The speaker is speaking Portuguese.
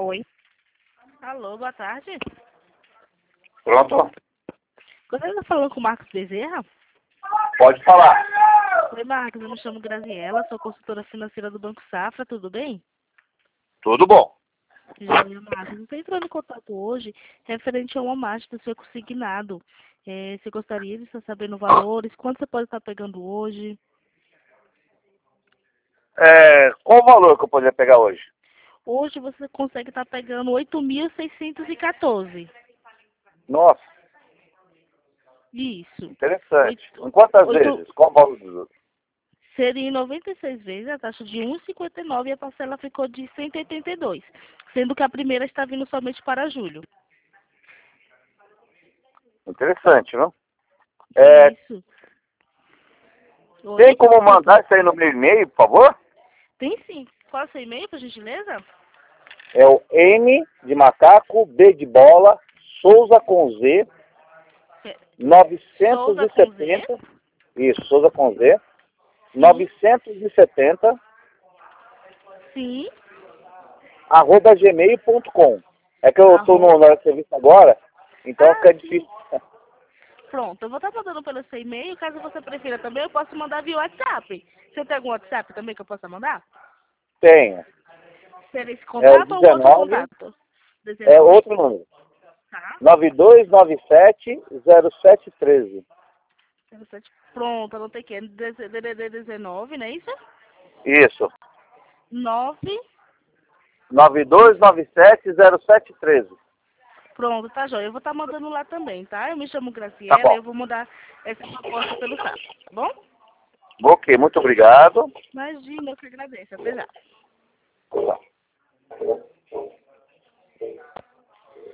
Oi. Alô, boa tarde. Pronto? Você está falando com o Marcos Bezerra? Pode falar. Oi, Marcos, eu me chamo Graziela, sou consultora financeira do Banco Safra, tudo bem? Tudo bom. Joia, Marcos, eu estou entrando em contato hoje referente a uma marcha do seu consignado. Você gostaria de estar sabendo valores? Quanto você pode estar pegando hoje? Qual o valor que eu poderia pegar hoje? Hoje você consegue estar pegando 8.614. Nossa, Isso. interessante. Em quantas Oito, vezes? Qual o valor do... seria em 96 vezes, a taxa de 1,59 e a parcela ficou de 182, sendo que a primeira está vindo somente para julho. Interessante, não? Isso. Tem Oi? como mandar isso aí no meu e-mail, por favor? Tem sim. Qual é o seu e-mail, por gentileza? É o M de macaco, B de bola, Souza com Z, Souza com Z. 970, isso, Souza com Z, Sim. 970, Sim. @gmail.com. É que eu estou Arroba. no serviço agora, então fica Sim. difícil. Pronto, eu vou estar mandando pelo seu e-mail. Caso você prefira também, eu posso mandar via WhatsApp. Você tem algum WhatsApp também que eu possa mandar? Tenho. Seria esse É o contato ou outro 19, contato? é 19. outro número. Tá. 9297-0713. 07. Pronto, anotei aqui. É DDD 19, não é isso? Isso. 9. 9297-0713. Pronto, tá joia. Eu vou estar mandando lá também, tá? Eu me chamo Tá Graciela e bom. eu vou mandar essa proposta pelo SAP, tá bom? Ok, muito obrigado. Imagina, eu que agradeço. Até já. Tá.